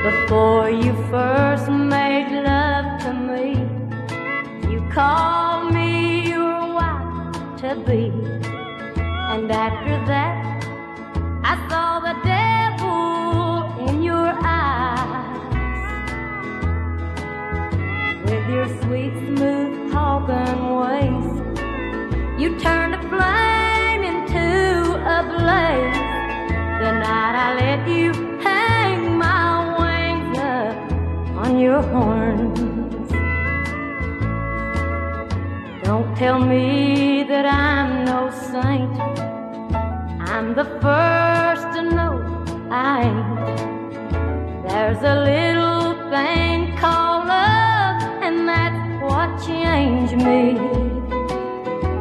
Before you first made love to me, you called me your wife-to-be. And after that, I saw the devil in your eyes. With your sweet, smooth talking ways, you turned a flame into a blaze. The night I let you hang my wings up on your horns. Don't tell me that I'm no saint. I'm the first to know I ain't. There's a little thing